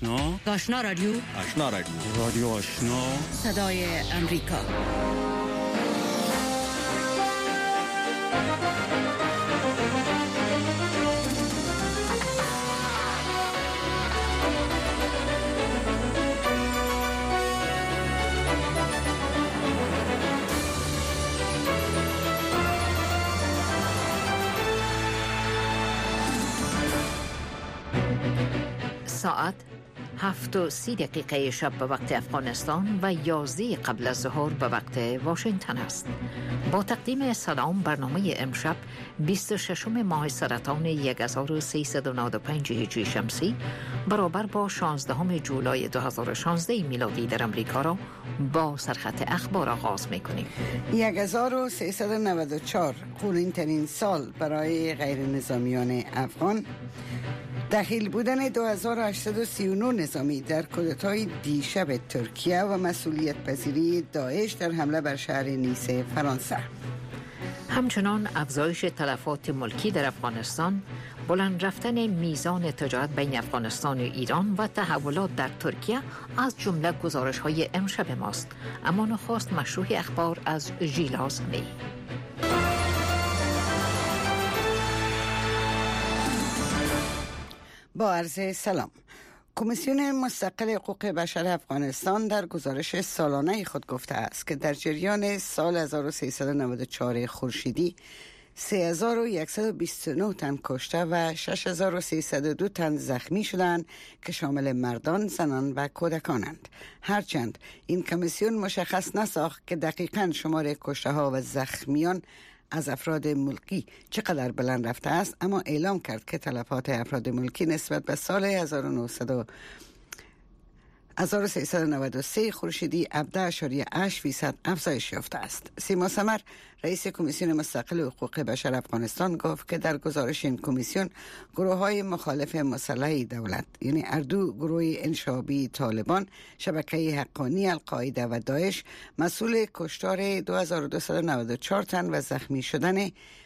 آشنا رادیو رادیو آشنا صدای امریکا. ساعت 7:30 شب به وقت افغانستان و 11 قبل از ظهر به وقت واشنگتن است. با تقدیم سلام، برنامه امشب 26 ماه سرطان 1395 هجری شمسی برابر با 16 جولای 2016 میلادی در امریکا را با سرخط اخبار آغاز می‌کنیم. 1394 خونین ترین سال برای غیر نظامیان افغان. دخیل بودن 2839 نظامی در کودتای دیشب ترکیه و مسئولیت پذیری داعش در حمله بر شهر نیس فرانسه. همچنان افزایش تلفات ملکی در افغانستان، بلند رفتن میزان تجارت بین افغانستان و ایران و تحولات در ترکیه از جمله گزارش‌های امشب ماست. اما نخست مشروع اخبار از ژیلاز می. با عرض سلام. کمیسیون مستقل حقوق بشر افغانستان در گزارش سالانه خود گفته است که در جریان سال 1394 خورشیدی 3129 تن کشته و 6302 تن زخمی شدند که شامل مردان، زنان و کودکانند. هرچند این کمیسیون مشخص نساخت که دقیقاً شمار کشته ها و زخمیان از افراد ملکی چقدر بلند رفته است، اما اعلام کرد که تلفات افراد ملکی نسبت به سال 1393 خورشیدی 17.8% افزایش یافته است. سیما سمر، رئیس کمیسیون مستقل حقوق بشر افغانستان، گفت که در گزارش این کمیسیون گروه‌های مخالف مسلح دولت، یعنی اردو، گروه انشابی طالبان، شبکه حقانی القاعده و داعش مسئول کشتار 2294 تن و زخمی شدن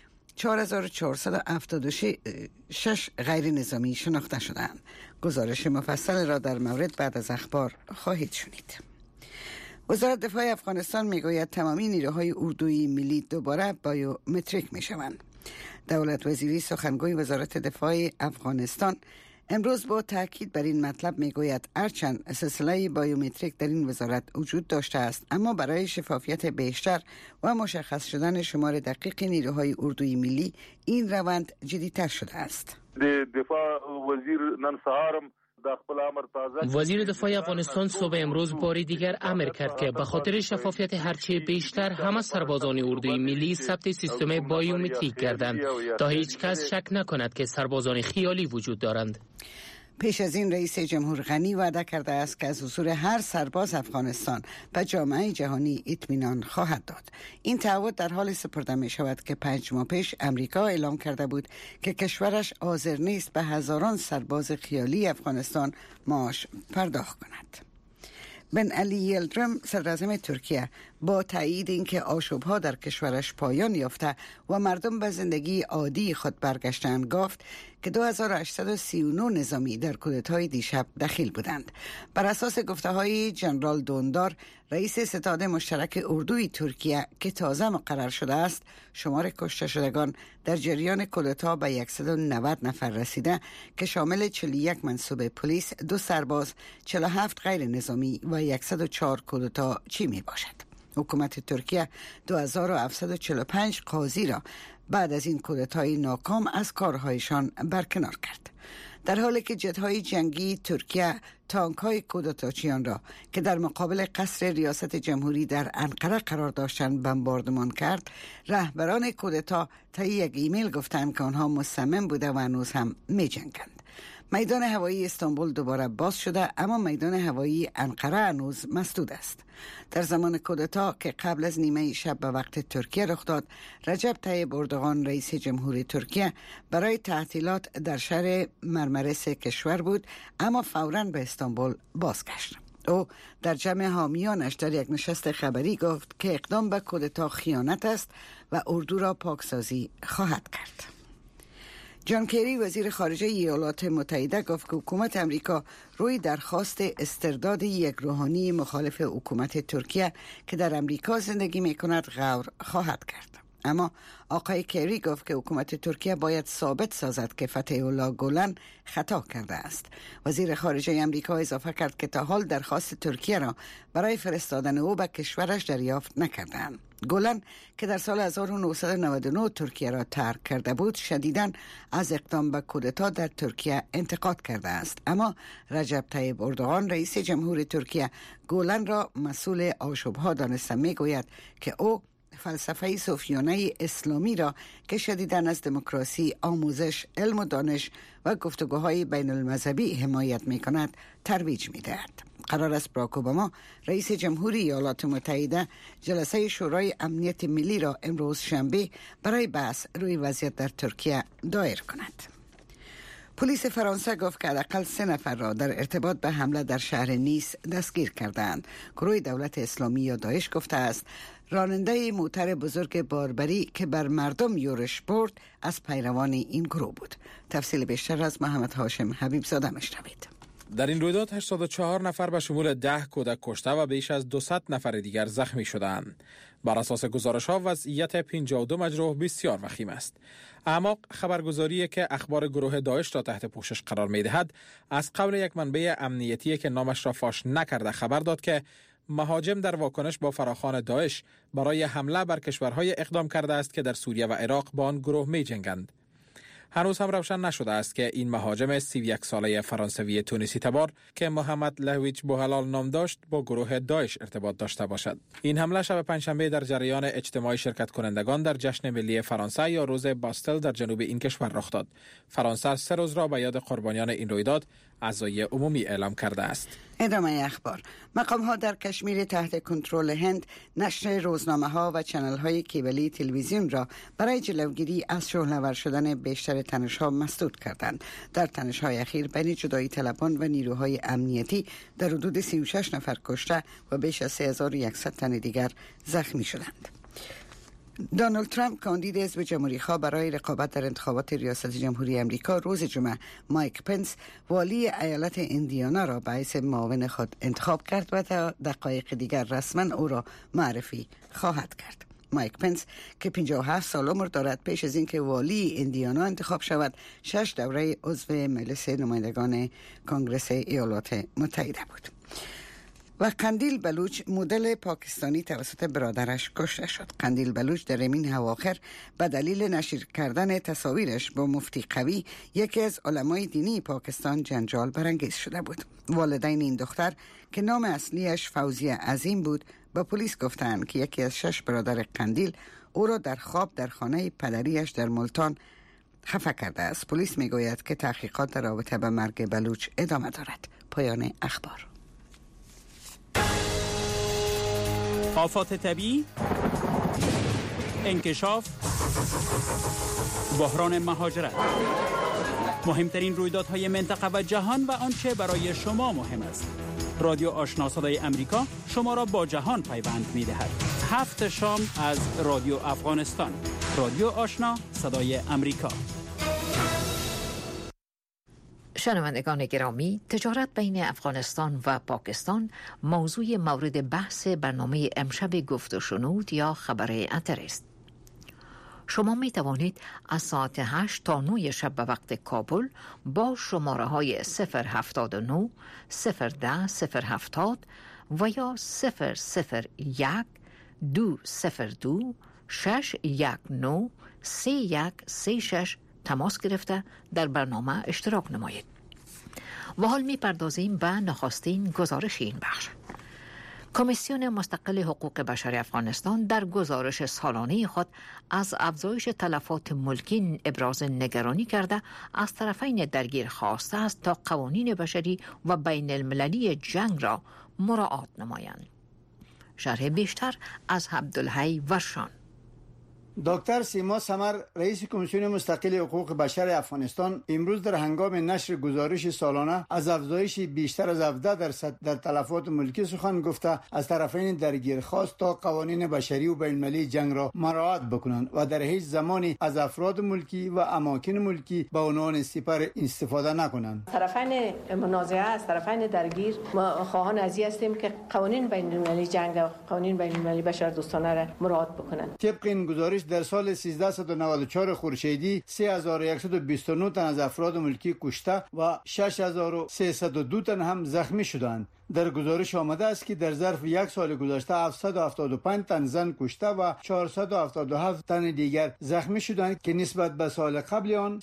4476 غیر نظامی شناخته شدند. گزارش مفصل را در مورد بعد از اخبار خواهید شنید. وزارت دفاع افغانستان میگوید تمامی نیروهای اردوی ملی دوباره بایومتریک میشوند. دولت وزیری سخنگوی وزارت دفاع افغانستان امروز با تاکید بر این مطلب میگوید هرچند سلسله بایومتریک در این وزارت وجود داشته است، اما برای شفافیت بیشتر و مشخص شدن شمار دقیق نیروهای اردوی ملی این روند جدی‌تر شده است. دفاع وزیر نن سهارم وزیر دفاع افغانستان صبح امروز باری دیگر امر کرد که به خاطر شفافیت هرچه بیشتر همه سربازان اردوی ملی ثبت سیستم بایومتریک گردند تا هیچ کس شک نکند که سربازان خیالی وجود دارند. پیش از این رئیس جمهور غنی وعده کرده است که از حضور هر سرباز افغانستان به جامعه جهانی اطمینان خواهد داد. این تعهد در حال سپرده می شود که 5 ماه پیش امریکا اعلام کرده بود که کشورش حاضر نیست به هزاران سرباز خیالی افغانستان معاش پرداخت کند. بن علی یلدرم، صدراعظم ترکیه، با تایید اینکه آشوب‌ها در کشورش پایان یافته و مردم به زندگی عادی خود برگشتند، گفت که 2839 نظامی در کودتای دیشب دخیل بودند. بر اساس گفته‌های جنرال دوندار، رئیس ستاد مشترک اردوی ترکیه که تازه مقرر شده است، شمار کشته شدگان در جریان کودتا به 190 نفر رسیده که شامل 41 منصوب پلیس، 2 سرباز، 47 غیر نظامی و 104 کودتا چی می باشد. حکومت ترکیه 2745 قاضی را بعد از این کودتای ناکام از کارهایشان برکنار کرد. در حالی که جت‌های جنگی ترکیه تانک‌های کودتاچیان را که در مقابل قصر ریاست جمهوری در انقره قرار داشتند بمباردمان کرد، رهبران کودتا طی یک ایمیل گفتند که آنها مصمم بوده و هنوز هم می‌جنگند. میدان هوایی استانبول دوباره باز شده، اما میدان هوایی انقره هنوز مسدود است. در زمان کودتا که قبل از نیمه شب به وقت ترکیه رخ داد، رجب طیب اردوغان رئیس جمهوری ترکیه برای تعطیلات در شهر مرمرس کشور بود، اما فوراً به استانبول بازگشت. او در جمع حامیانش در یک نشست خبری گفت که اقدام به کودتا خیانت است و اردو را پاکسازی خواهد کرد. جان کری وزیر خارجه ایالات متحده گفت که حکومت امریکا روی درخواست استرداد یک روحانی مخالف حکومت ترکیه که در امریکا زندگی میکند غور خواهد کرد. اما آقای کری گفت که حکومت ترکیه باید ثابت سازد که فتح الله گولن خطا کرده است. وزیر خارجه امریکا اضافه کرد که تا حال درخواست ترکیه را برای فرستادن او به کشورش دریافت نکردند. گولن که در سال 1999 ترکیه را ترک کرده بود، شدیداً از اقدام به کودتا در ترکیه انتقاد کرده است. اما رجب طیب اردوغان رئیس جمهور ترکیه گولن را مسئول آشوب‌ها دانسته، میگوید که او فلسفه صوفیانه اسلامی را که شدیداً از دموکراسی، آموزش، علم و دانش و گفتگوهای بین المذهبی حمایت می کند ترویج می دهد. قرار است باراک اوباما رئیس جمهوری ایالات متحده جلسه شورای امنیت ملی را امروز شنبه برای بحث روی وضعیت در ترکیه دایر کند. پلیس فرانسه گفت که حداقل 3 نفر را در ارتباط به حمله در شهر نیس دستگیر کردند. گروه دولت اسلامی یا داعش گفته است راننده موتر بزرگ باربری که بر مردم یورش برد از پیروان این گروه بود. تفصیل بیشتر از محمد هاشم حبیب زاده میشنوید. در این رویداد 84 نفر به شمول 10 کودک کشته و بیش از 200 نفر دیگر زخمی شدند. بر اساس گزارش‌ها وضعیت 52 مجروح بسیار وخیم است. اعماق خبرگزاری که اخبار گروه داعش را تحت پوشش قرار می‌دهد از قول یک منبع امنیتی که نامش را فاش نکرده خبر داد که مهاجم در واکنش با فراخوان داعش برای حمله بر کشورهای اقدام کرده است که در سوریه و عراق با آن گروه می‌جنگند. هنوز هم روشن نشده است که این مهاجم 31 ساله فرانسوی تونسی تبار که محمد لهویج بوهلال نام داشت با گروه داعش ارتباط داشته باشد. این حمله شب پنجشنبه در جریان اجتماع شرکت کنندگان در جشن ملی فرانسه یا روز باستل در جنوب این کشور رخ داد. فرانسه 3 روز را به یاد قربانیان این رویداد عزای عمومی اعلام کرده است. ادامه اخبار. مقام ها در کشمیر تحت کنترل هند نشر روزنامه ها و چنل های کیبلی تلویزیون را برای جلوگیری از شعله‌ور شدن بیشتر تنش ها مسدود کردند. در تنش های اخیر بین جدایی طلبان و نیروهای امنیتی در حدود 36 نفر کشته و بیش از 3100 تن دیگر زخمی شدند. دونالد ترامپ کاندید حزب جمهوری‌خواه برای رقابت در انتخابات ریاست جمهوری امریکا روز جمعه مایک پنس والی ایالت ایندیانا را به حیث معاون خود انتخاب کرد و تا دقایق دیگر رسما او را معرفی خواهد کرد. مایک پنس که 57 سال عمر دارد پیش از اینکه والی ایندیانا انتخاب شود 6 دوره عضو مجلس نمایندگان کنگره ایالات متحده بود. و قندیل بلوچ مدل پاکستانی توسط برادرش کشته شد. قندیل بلوچ در این اواخر به دلیل نشر کردن تصاویرش با مفتی قوی یکی از علمای دینی پاکستان جنجال برانگیز شده بود. والدین این دختر که نام اصلیش فوزیه عظیم بود به پلیس گفتند که یکی از 6 برادر قندیل او را در خواب در خانه پدریش در ملتان خفه کرده است. پلیس میگوید که تحقیقات در رابطه با مرگ بلوچ ادامه دارد. پایان اخبار. آفات طبیعی، انکشاف، بحران مهاجرت، مهمترین رویدادهای منطقه و جهان و آنچه برای شما مهم است. رادیو آشنا صدای امریکا شما را با جهان پیوند می‌دهد. 7 شام از رادیو افغانستان. رادیو آشنا صدای امریکا. شنوندگان گرامی، تجارت بین افغانستان و پاکستان موضوع مورد بحث برنامه امشب گفت و شنود یا خبر اتر است. شما می توانید از ساعت 8 تا 9 شب به وقت کابل با شماره های 079 010 070 و یا 001 202 619 3136 تماس گرفته در برنامه اشتراک نمایید. و حال می پردازیم به نخستین گزارش این بخش. کمیسیون مستقل حقوق بشر افغانستان در گزارش سالانه خود از افزایش تلفات ملکی ابراز نگرانی کرده از طرفین درگیر خواسته است تا قوانین بشری و بین المللی جنگ را مراعات نمایند. شرح بیشتر از عبدالحی ورشان. دکتر سیما سمر رئیس کمیسیون مستقل حقوق بشر افغانستان امروز در هنگام نشر گزارش سالانه از افزایش بیشتر از 17% در تلفات ملکی سخن گفته از طرفین درگیر خواست تا قوانین بشری و بین‌المللی جنگ را مراعات بکنند و در هیچ زمانی از افراد ملکی و اماکن ملکی به عنوان سپر استفاده نکنند. طرفین منازعه از طرفین درگیر ما خواهان از این هستیم که قوانین بین‌المللی جنگ و قوانین بین‌المللی بشردوستانه را مراعات بکنند. طبق این گزارش در سال 1394 خورشیدی 3129 تن از افراد ملکی کشته و 6302 تن هم زخمی شدند. در گزارش آمده است که در ظرف یک سال گذشته 775 تن زن کشته و 477 تن دیگر زخمی شدند که نسبت به سال قبل آن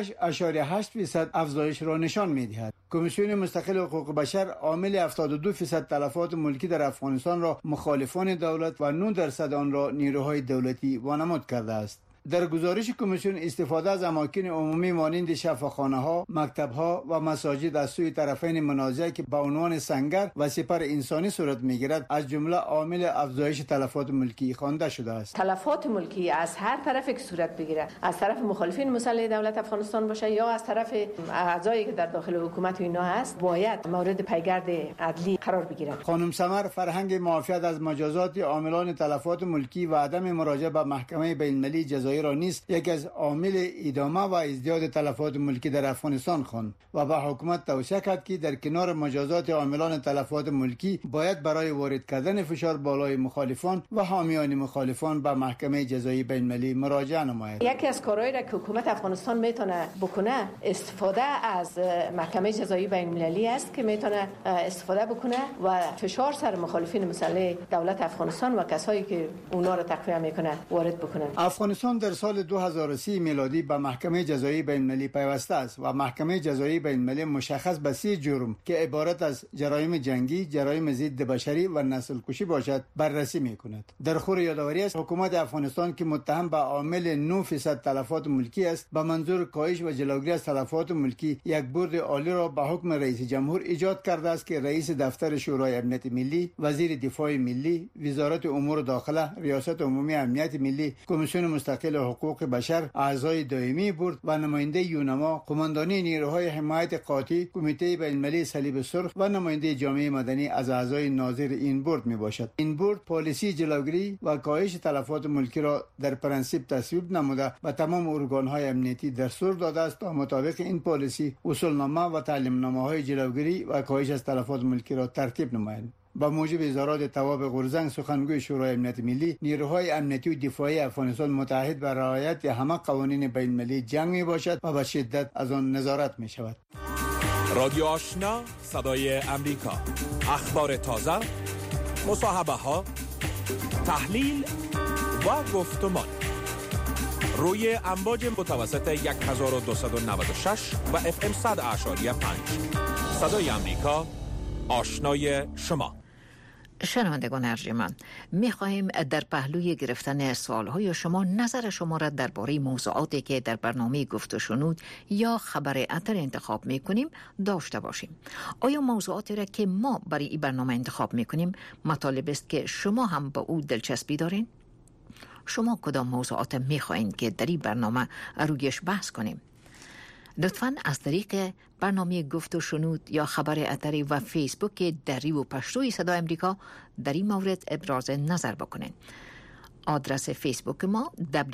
36.8% افزایش را نشان می‌دهد. کمیسیون مستقل حقوق بشر عامل 72% تلفات ملکی در افغانستان را مخالفان دولت و 9% آن را نیروهای دولتی وانمود کرده است. در گزارش کمیسیون استفاده از اماکن عمومی مانند شفاخانه‌ها، مکتب‌ها و مساجد از سوی طرفین منازعه که به عنوان سنگر و سپر انسانی صورت می‌گیرد از جمله عامل افزایش تلفات ملکی خوانده شده است. تلفات ملکی از هر طرفی که صورت بگیره، از طرف مخالفین مسلح دولت افغانستان باشه یا از طرف اعضایی که در داخل حکومت و اینا هست، باید مورد پیگرد عدلی قرار بگیرند. خانم سمر فرهنگ معافیت از مجازات عاملان تلفات ملکی و عدم مراجعه به محکمه بین‌المللی جزایی را نیز یک از عامل ادامه و ازدیاد تلفات ملکی در افغانستان خواند و به حکومت توصیه کرد که در کنار مجازات عاملان تلفات ملکی باید برای وارد کردن فشار بالای مخالفان و حامیان مخالفان به محکمه جزایی بین‌المللی مراجعه نماید. یکی از کارهایی را که حکومت افغانستان میتونه بکنه استفاده از محکمه جزایی بین‌المللی است که میتونه استفاده بکنه و فشار سر مخالفین مسلح دولت افغانستان و کسایی که اونا را تقویه میکنه وارد بکنه. افغانستان در سال 2030 میلادی به محکمه جزایی بین‌المللی پیوسته است و محکمه جزایی بین‌المللی مشخص به 3 جرم که عبارت از جرایم جنگی، جرایم ضد بشری و نسل کشی باشد بررسی میکند. در خور یادآوری است حکومت افغانستان که متهم به عامل 9% تلفات ملکی است به منظور کاهش و جلوگیری از تلفات ملکی یک بورد عالی را به حکم رئیس جمهور ایجاد کرده است که رئیس دفتر شورای امنیت ملی، وزیر دفاع ملی، وزارت امور داخله، ریاست عمومی امنیت ملی، کمیسیون مستقل حقوق بشر، اعضای دائمی بورد و نماینده یونما، قماندانی نیروهای حمایت قاطی، کمیته بین‌المللی صلیب سرخ و نماینده جامعه مدنی از اعضای ناظر این بورد میباشد. این بورد پالیسی جلوگیری و کاهش تلفات ملکی را در پرانسیپ تصویب نموده و تمام ارگان‌های امنیتی دستور داده است تا مطابق این پالیسی اصولنامه و تعلیمنامه‌های جلوگیری و کاهش از تلفات ملکی را ترتیب نمایند. با موجب اظهارات تواب غورزنگ سخنگوی شورای امنیت ملی، نیروهای امنیتی و دفاعی افغانستان متعهد به رعایت همه قوانین بین‌المللی جنگ میباشد و به شدت از آن نظارت میشود. رادیو آشنا، صدای امریکا، اخبار تازه، مصاحبه ها، تحلیل و گفتمان روی امواج متوسط 1296 و FM 100.5. صدای امریکا، آشنای شما. شنوندگان ارجمند، می‌خواهیم در پهلوی گرفتن سوال‌های شما نظر شما را درباره موضوعاتی که در برنامه گفت و شنود یا خبر اتر انتخاب می‌کنیم داشته باشیم. آیا موضوعاتی را که ما برای این برنامه انتخاب می‌کنیم مطالب است که شما هم با او دلچسپی دارین؟ شما کدام موضوعات می‌خواهید که در این برنامه رویش بحث کنیم؟ لطفاً از طریق برنامه گفت و شنود یا خبر اتری و فیسبوک دری و پشتوی صدای امریکا در این مورد ابراز نظر بکنین. آدرس فیسبوک ما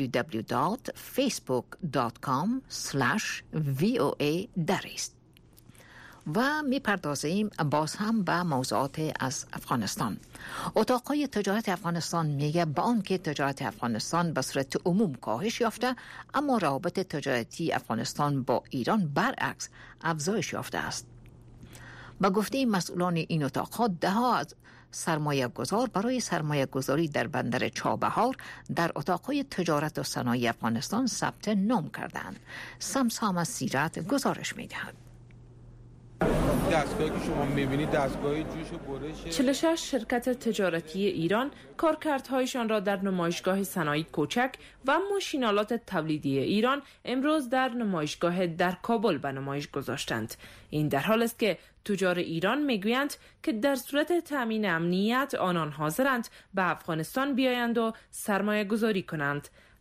www.facebook.com/voa دری است. و میپردازیم باز هم به موضوعات از افغانستان. اتاقهای تجارت افغانستان میگه با آنکه تجارت افغانستان به صورت عموم کاهش یافته، اما روابط تجارتی افغانستان با ایران برعکس افزایش یافته است. با گفته مسئولان این اتاقها، ده‌ها از سرمایه گذار برای سرمایه گذاری در بندر چابهار در اتاقهای تجارت و صنایع افغانستان ثبت نام کردند. سمسام سیرت گزارش میدهد. دستگاهی که شما می‌بینید دستگاه جوش و برش 46 شرکت تجارتی ایران کارکردهایشان را در نمایشگاه صنایع کوچک و ماشین‌آلات تولیدی ایران امروز در نمایشگاه در کابل به نمایش گذاشتند. این در حال است که تجار ایران میگویند که در صورت تامین امنیت آنان حاضرند به افغانستان بیایند و سرمایه گذاری کنند.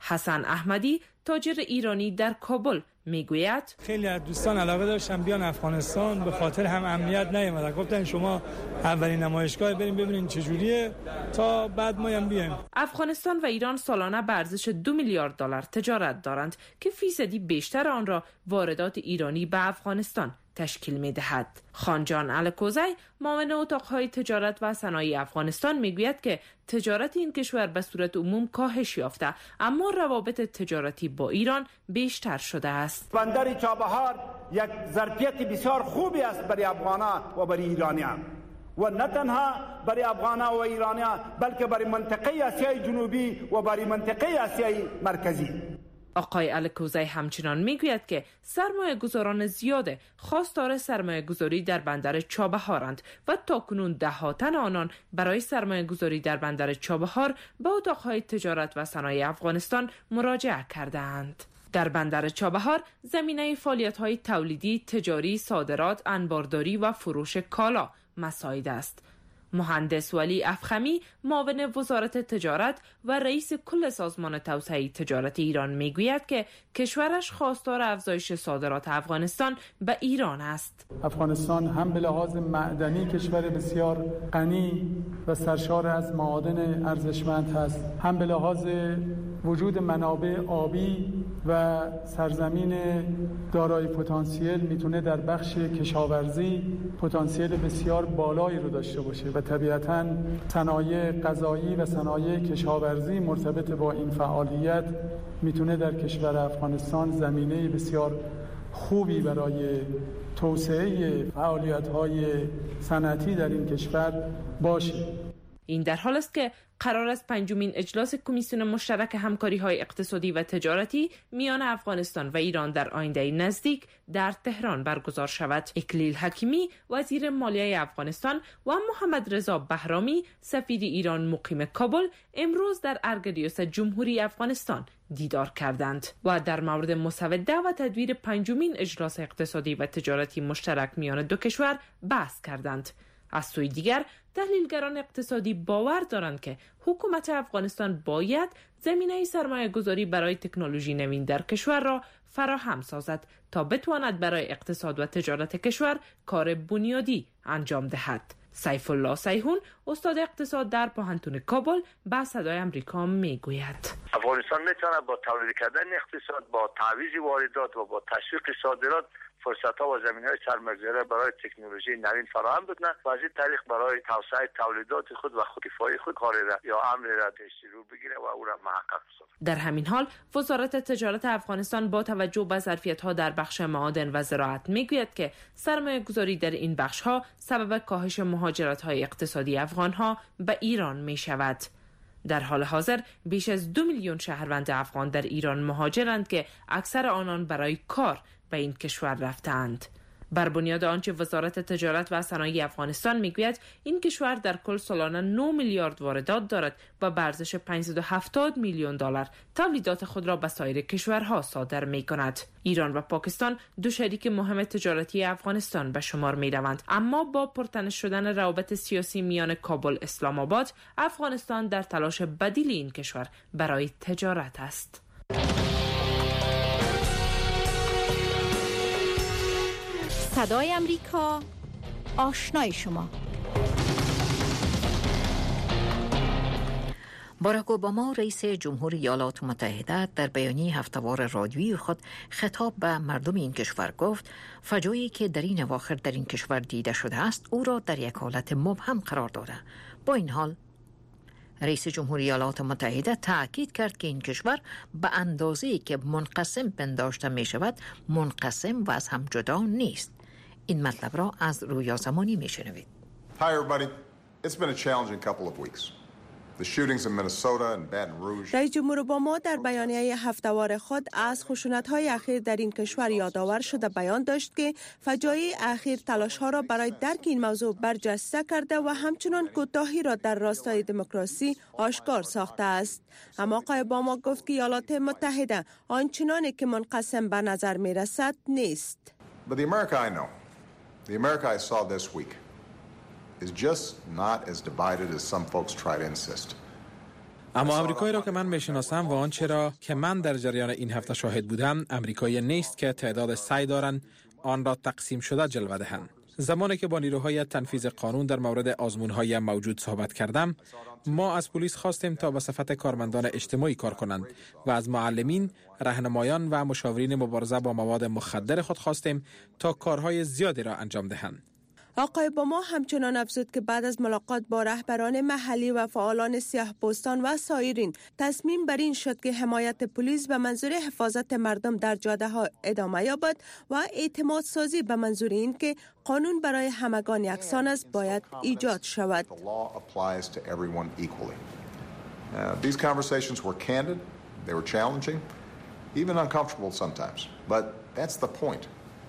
حسن احمدی تاجر ایرانی در کابل میگوید خیلی از دوستان علاقه داشتن بیان افغانستان، به خاطر هم امنیت نیومدن، گفتن شما اولین نمایشگاه بریم ببینین چجوریه تا بعد ما هم بیایم. افغانستان و ایران سالانه به ارزش 2 میلیارد دلار تجارت دارند که فیصدی بیشتر آن را واردات ایرانی به افغانستان تشکیل می‌دهد. خانجان الکوزی معاون اتاق‌های تجارت و صنایع افغانستان میگوید که تجارت این کشور به صورت عموم کاهش یافته، اما روابط تجارتی با ایران بیشتر شده است. بندر چابهار یک ظرفیت بسیار خوبی است برای افغان‌ها و برای ایرانیان، و نه تنها برای افغان‌ها و ایرانیان بلکه برای منطقه آسیای جنوبی و برای منطقه آسیای مرکزی. آقای الکوزی همچنان میگوید که سرمایه گذاران زیاده خواستار سرمایه گذاری در بندر چابهارند و تاکنون ده تن آنان برای سرمایه گذاری در بندر چابهار به اتاقهای تجارت و صنایع افغانستان مراجعه کردند. در بندر چابهار زمینه فعالیت‌های تولیدی، تجاری، صادرات، انبارداری و فروش کالا مساعد است. مهندس ولی افخمی معاون وزارت تجارت و رئیس کل سازمان توسعه تجارت ایران میگوید که کشورش خواستار افزایش صادرات افغانستان به ایران است. افغانستان هم به لحاظ معدنی کشور بسیار غنی و سرشار از معادن ارزشمند است، هم به لحاظ وجود منابع آبی و سرزمین دارای پتانسیل میتونه در بخش کشاورزی پتانسیل بسیار بالایی رو داشته باشه و طبیعتاً صنایع غذایی و صنایع کشاورزی مرتبط با این فعالیت میتونه در کشور افغانستان زمینه بسیار خوبی برای توسعه فعالیت‌های صنعتی در این کشور باشه. این در حال است که قرار است 5مین اجلاس کمیسیون مشترک همکاری‌های اقتصادی و تجارتی میان افغانستان و ایران در آینده نزدیک در تهران برگزار شود. اکلیل حکیمی وزیر مالیه افغانستان و محمد رضا بهرامی سفیر ایران مقیم کابل امروز در ارگدیوس جمهوری افغانستان دیدار کردند و در مورد مسوده و تدویر 5مین اجلاس اقتصادی و تجارتی مشترک میان دو کشور بحث کردند. از سوی دیگر تحلیلگران اقتصادی باور دارند که حکومت افغانستان باید زمینه سرمایه گذاری برای تکنولوژی نوین در کشور را فراهم سازد تا بتواند برای اقتصاد و تجارت کشور کار بنیادی انجام دهد. سیف الله سیحون استاد اقتصاد در پوهنتون کابل به صدای آمریکا میگوید افغانستان میتونه با تولید کردن اقتصاد، با تعویض واردات و با تشویق صادرات فرصت‌ها و زمینه‌های سرمایه‌گذاری برای تکنولوژی نوین فراهم بکنه و از این طریق برای توسعه تولیدات خود و خودکفایی خود کاری را یا امر را رو بگیره و او را محقق سازد. در همین حال وزارت تجارت افغانستان با توجه به ظرفیت‌ها در بخش معادن و زراعت میگوید که سرمایه‌گذاری در این بخش‌ها سبب کاهش مهاجرت‌های اقتصادی افغان‌ها به ایران می‌شود. در حال حاضر بیش از 2 میلیون شهروند افغان در ایران مهاجرند که اکثر آنان برای کار به این کشور رفتند. بر بنیاد آنچه وزارت تجارت و صنایع افغانستان میگوید این کشور در کل سالانه 9 میلیارد واردات دارد و به ارزش 570 میلیون دلار تولیدات خود را به سایر کشورها صادر میکند. ایران و پاکستان دو شریک مهم تجارتی افغانستان به شمار میروند، اما با پرتنش شدن روابط سیاسی میان کابل اسلام آباد، افغانستان در تلاش بدیل این کشور برای تجارت است. صدای امریکا، آشنای شما. باراک اوباما رئیس جمهوری ایالات متحده در بیانیه هفته‌وار رادیویی خود خطاب به مردم این کشور گفت فجایعی که در این اواخر در این کشور دیده شده است او را در یک حالت مبهم قرار داده. با این حال رئیس جمهوری ایالات متحده تأکید کرد که این کشور به اندازه‌ای که منقسم پنداشته می شود منقسم و از هم جدا نیست. این مطلب را از رویا زمانی می شنوید. Hi everybody. It's been a challenging couple of weeks. The shootings in Minnesota and Baton Rouge. رئیس جمهور اوباما در بیانیه هفته‌وار خود از خشونت‌های اخیر در این کشور یادآور شده بیان داشت که فجایع اخیر تلاش‌ها را برای درک این موضوع برجسته کرده و همچنان کوتاهی را در راستای دموکراسی آشکار ساخته است. اما آقای اوباما گفت که ایالات متحده آنچنانی که منقسم به نظر می‌رسد نیست. But the America I know, the America I saw this week is just not as divided as some folks try to insist. اما آمریکایی را که من میشناسم و آنچه را که من در جریان این هفته شاهد بودم، آمریکایی نیست که تعداد سعی دارند آن را تقسیم شده جلوه دهند. زمانی که با نیروهای تنفیذ قانون در مورد آزمون‌های موجود صحبت کردم، ما از پلیس خواستیم تا به صفت کارمندان اجتماعی کار کنند و از معلمین، راهنمایان و مشاورین مبارزه با مواد مخدر خود خواستیم تا کارهای زیادی را انجام دهند. آقای اوباما همچنان افزود که بعد از ملاقات با رهبران محلی و فعالان سیاه‌پوستان و سایرین تصمیم بر این شد که حمایت پلیس به منظور حفاظت مردم در جاده‌ها ادامه یابد و اعتماد سازی به منظور این که قانون برای همگان یکسان است باید ایجاد شود. These conversations were candid, they were challenging, even uncomfortable sometimes, but that's the point.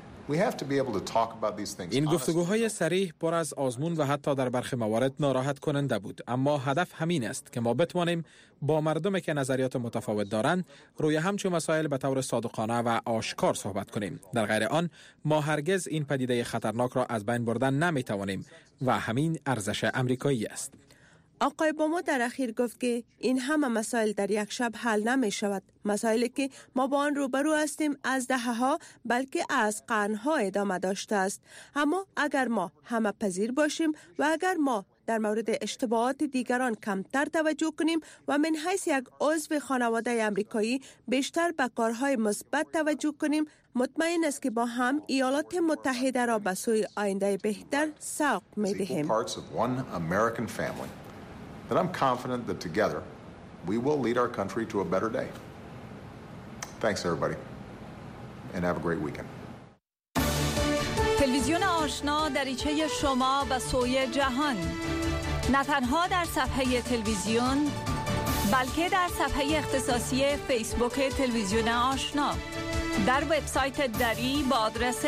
این گفتگوهای صریح پر از آزمون و حتی در برخی موارد ناراحت کننده بود، اما هدف همین است که ما بتوانیم با مردمی که نظریات متفاوت دارند روی همچون مسائل به طور صادقانه و آشکار صحبت کنیم. در غیر آن ما هرگز این پدیده خطرناک را از بین بردن نمیتوانیم و همین ارزش امریکایی است. آقای اوباما در اخیر گفت که این همه مسائل در یک شب حل نمی شود. مسائلی که ما با آن روبرو هستیم از دهه‌ها بلکه از قرن‌ها ادامه داشته است. اما اگر ما همه پذیر باشیم و اگر ما در مورد اشتباهات دیگران کمتر توجه کنیم و من حیث یک عضو خانواده امریکایی بیشتر به کارهای مثبت توجه کنیم، مطمئن است که با هم ایالات متحده را به سوی آینده بهتر سوق می‌دهیم. Then I'm confident that together we will lead our country to a better day. Thanks everybody and have a great weekend. تلویزیون آشنا دریچه شما به سوی جهان، نه تنها در صفحه تلویزیون بلکه در صفحه اختصاصی فیسبوک تلویزیون آشنا، در وبسایت دری با آدرس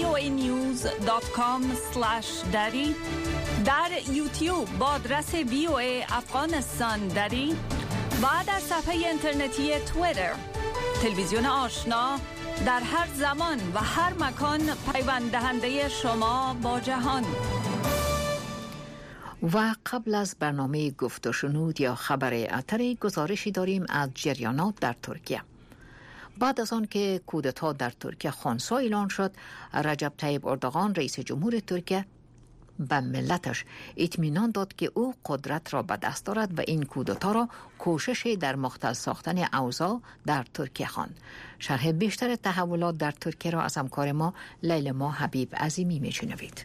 voanews.com/dari، در یوتیوب با آدرس VOA افغانستان دری و در صفحه اینترنتی توییتر. تلویزیون آشنا در هر زمان و هر مکان پیوند دهنده شما با جهان. و قبل از برنامه گفت و شنود یا خبر اتری گزارشی داریم از جریانات در ترکیه. بعد از آن که کودتا در ترکیه خنثی اعلان شد، رجب طیب اردوغان رئیس جمهور ترکیه به ملتش اطمینان داد که او قدرت را به دست دارد و این کودتا را کوشش در مختل ساختن اوضاع در ترکیه خواند. شرح بیشتر تحولات در ترکیه را از همکار ما لیلا حبیب عظیمی میشنوید.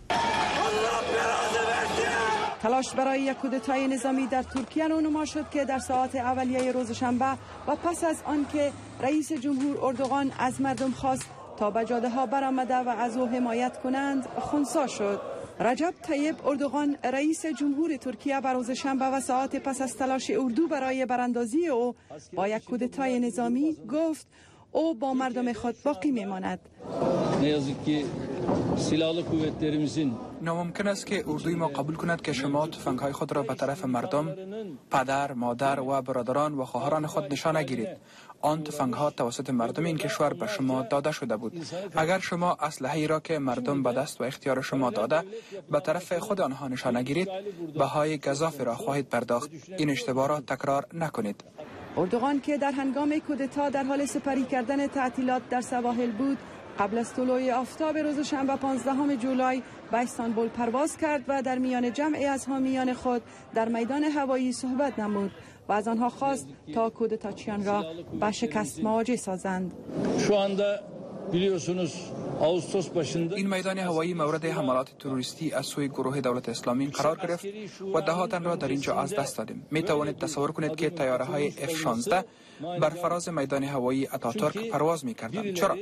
تلاش برای یک کودتای نظامی در ترکیه رونما شد که در ساعات اولیه روز شنبه و پس از آنکه رئیس جمهور اردوغان از مردم خواست تا به جاده‌ها برآمده و از او حمایت کنند خنثی شد. رجب طیب اردوغان رئیس جمهور ترکیه به روز شنبه و ساعات پس از تلاش اردو برای براندازی او با یک کودتای نظامی گفت او با مردم خود باقی میماند. ناممکن است که اردوی ما قبول کند که شما تفنگ‌های خود را به طرف مردم، پدر، مادر و برادران و خواهران خود نشان نگیرید. آن تفنگ‌ها توسط مردم این کشور به شما داده شده بود. اگر شما اسلحه‌ای را که مردم به دست و اختیار شما داده به طرف خود آنها نشان نگیرید، بهای گزافی را خواهید پرداخت. این اشتباه را تکرار نکنید. اردوغان که در هنگام کودتا در حال سپری کردن تعطیلات در سواحل بود، قبل از طلوع آفتاب روز شنبه 15 جولای به استانبول پرواز کرد و در میان جمعی از حامیان خود در میدان هوایی صحبت نمود و از آنها خواست تا کودتاچیان را به شکست مواجه سازند. این میدان هوایی مورد حملات تروریستی از سوی گروه دولت اسلامی قرار گرفت و ده‌ها تن را در اینجا از دست دادیم. می توانید تصور کنید که طیاره‌های F-16 بر فراز میدان هوایی آتاتورک پرواز می‌کردند. چرا؟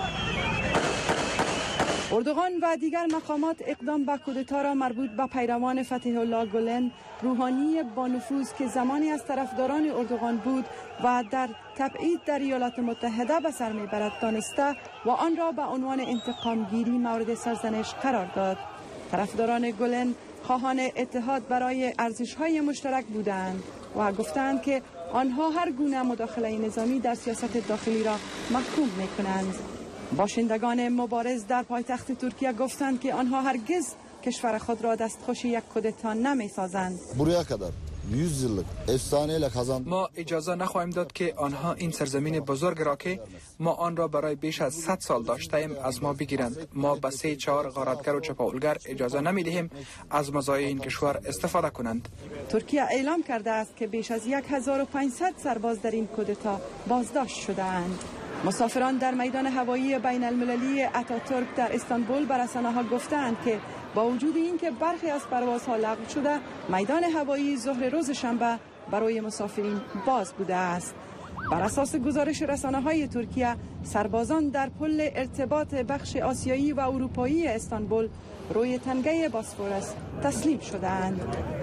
اردوغان و دیگر مقامات اقدام به کودتا را مربوط به پیروان فتح الله گولن، روحانی با نفوذ که زمانی از طرفداران اردوغان بود و در تبعید در ایالات متحده به سر میبرد دانسته و آن را به عنوان انتقام گیری مورد سرزنش قرار داد. طرفداران گولن خواهان اتحاد برای ارزش‌های مشترک بودند و گفتند که آنها هر گونه مداخله نظامی در سیاست داخلی را محکوم می‌کنند. باشندگان مبارز در پایتخت ترکیه گفتند که آنها هرگز کشور خود را دستخوش یک کودتا نمی‌سازند. ما اجازه نخواهیم داد که آنها این سرزمین بزرگ را که ما آن را برای بیش از 100 سال داشتیم از ما بگیرند. ما به 3-4 غارتگر و چپاولگر اجازه نمیدهیم از مزایای این کشور استفاده کنند. ترکیه اعلام کرده است که بیش از 1500 سرباز در این کودتا بازداشت شده‌اند. مسافران در میدان هوایی بین المللی اتاتورک در استانبول به رسانه‌ها گفتند که با وجود اینکه برخی از پروازها لغو شده، میدان هوایی ظهر روز شنبه برای مسافرین باز بوده است. بر اساس گزارش رسانه‌های ترکیه، سربازان در پل ارتباط بخش آسیایی و اروپایی استانبول روی تنگه باسفورس تسلیم شده‌اند.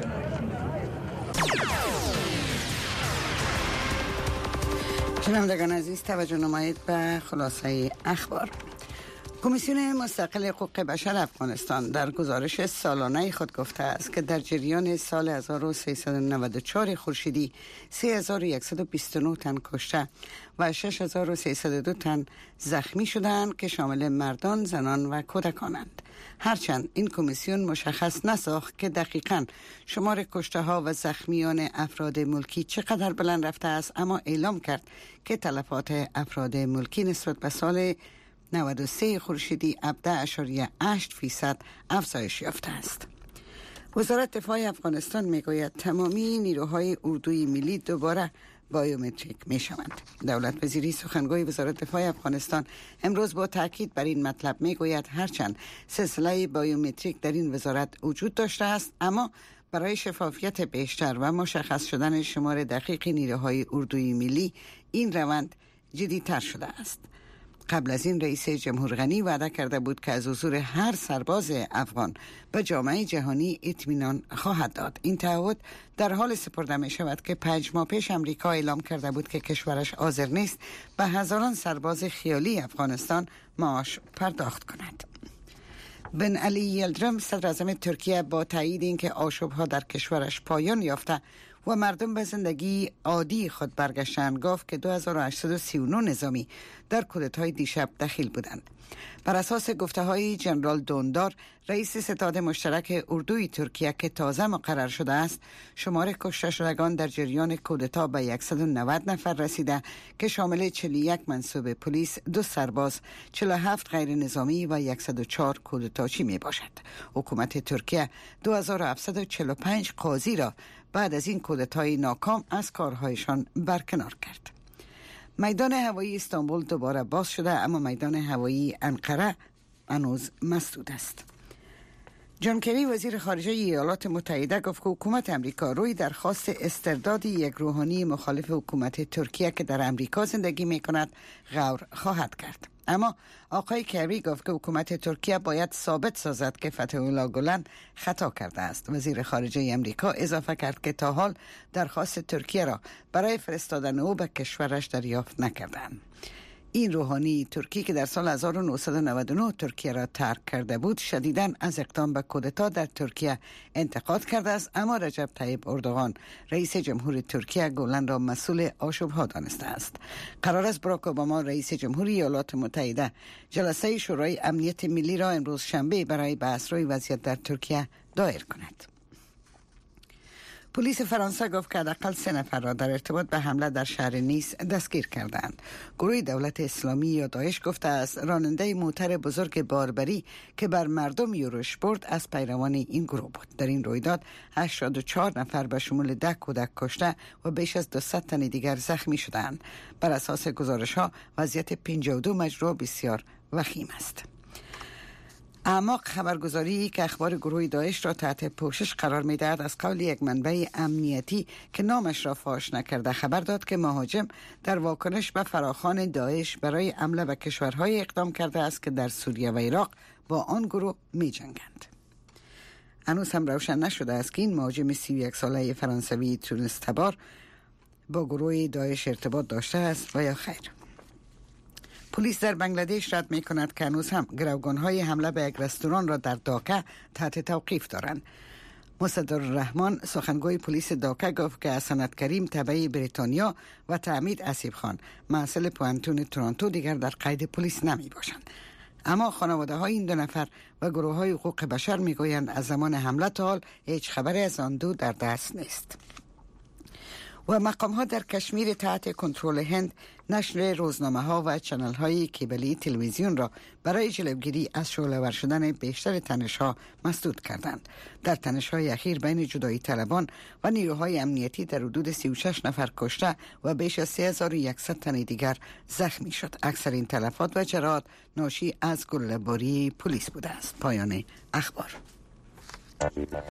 شنوندگان عزیز، توجه نمایید به خلاصه اخبار. کمیسیون مستقل حقوق بشر افغانستان در گزارش سالانه خود گفته است که در جریان سال 1394 خورشیدی 3129 تن کشته و 6302 تن زخمی شدند که شامل مردان، زنان و کودکانند. هرچند این کمیسیون مشخص نساخت که دقیقاً شمار کشته ها و زخمیان افراد ملکی چقدر بلند رفته است، اما اعلام کرد که تلفات افراد ملکی نسبت به سال 93 خورشیدی 17.8% افزایش یافته است. وزارت دفاع افغانستان میگوید تمامی نیروهای اردوی ملی دوباره بایومتریک می شوند. دولت وزیری سخنگوی وزارت دفاع افغانستان امروز با تاکید بر این مطلب می گوید هرچند سلسله بایومتریک در این وزارت وجود داشته است، اما برای شفافیت بیشتر و مشخص شدن شمار دقیق نیروهای اردوی ملی این روند جدی‌تر شده است. قبل از این رئیس جمهور غنی وعده کرده بود که از حضور هر سرباز افغان به جامعه جهانی اطمینان خواهد داد. این تعهد در حال سپرده می شود که 5 ماه پیش امریکا اعلام کرده بود که کشورش حاضر نیست به هزاران سرباز خیالی افغانستان معاش پرداخت کند. بن علی یلدرم صدر اعظم ترکیه با تایید اینکه آشوب‌ها در کشورش پایان یافته و مردم به زندگی عادی خود برگشتند گفت که 2839 نظامی در کودتای دیشب دخیل بودند. بر اساس گفته‌های جنرال دوندار، رئیس ستاد مشترک اردوی ترکیه که تازه مقرر شده است، شمار کشته شدگان در جریان کودتا به 190 نفر رسیده که شامل 41 منصوب پلیس، 2 سرباز، 47 غیر نظامی و 104 کودتاچی می باشد. حکومت ترکیه 2745 قاضی را بعد از این کودتای ناکام از کارهایشان برکنار کرد. میدان هوایی استانبول دوباره باز شده، اما میدان هوایی انقره هنوز مسدود است. جان کری وزیر خارجه ایالات متحده گفت که حکومت امریکا روی درخواست استرداد یک روحانی مخالف حکومت ترکیه که در امریکا زندگی می کند غور خواهد کرد. اما آقای کری گفت که حکومت ترکیه باید ثابت سازد که فتح الله گلن خطا کرده است. وزیر خارجه امریکا اضافه کرد که تا حال درخواست ترکیه را برای فرستادن او به کشورش دریافت نکردند. این روحانی ترکی که در سال 1999 ترکیه را ترک کرده بود شدیداً از اقدام به کودتا در ترکیه انتقاد کرده است، اما رجب طیب اردوغان رئیس جمهور ترکیه گلن را مسئول آشوب‌ها دانسته است. قرار است باراک اوباما رئیس جمهوری ایالات متحده جلسه شورای امنیت ملی را امروز شنبه برای بحث روی وضعیت در ترکیه دایر کند. پلیس فرانسه گفت که حداقل 3 نفر را در ارتباط به حمله در شهر نیس دستگیر کردند. گروه دولت اسلامی یا داعش گفته است راننده موتر بزرگ باربری که بر مردم یورش برد از پیروان این گروه بود. در این رویداد 84 نفر به شمول 10 کودک کشته و بیش از 200 تن دیگر زخمی شدند. بر اساس گزارش‌ها وضعیت 52 مجروح بسیار وخیم است. اعماق خبرگزاری که اخبار گروه داعش را تحت پوشش قرار می‌دهد از قول یک منبع امنیتی که نامش را فاش نکرده خبر داد که مهاجم در واکنش به فراخوان داعش برای حمله به کشورهای اقدام کرده است که در سوریه و عراق با آن گروه می‌جنگند. هنوز هم روشن نشده است که این مهاجم 31 ساله فرانسوی تونس تبار با گروه داعش ارتباط داشته است و یا خیر. پلیس در بنگلادش رد می کند که هنوز هم گروگان‌های حمله به یک رستوران را در داکا تحت توقیف دارند. مصدرالرحمان سخنگوی پلیس داکا گفت که حسنت کریم تبعی بریتانیا و تعمید اسیب خان محصل پوانتون تورنتو دیگر در قید پلیس نمی باشند. اما خانواده های این 2 نفر و گروه های حقوق بشر می گویند از زمان حمله تا حال هیچ خبری از آن دو در دست نیست. و مقام ها در کشمیر تحت کنترل هند نشر روزنامه ها و چنل های کیبلی تلویزیون را برای جلوگیری از شعله‌ور شدن بیشتر تنش ها مسدود کردند. در تنش های اخیر بین جدایی طلبان و نیروهای امنیتی در حدود 36 نفر کشته و بیش از 3100 تن دیگر زخمی شد. اکثر این تلفات و جراحات ناشی از گله‌باری پلیس بوده است. پایان اخبار.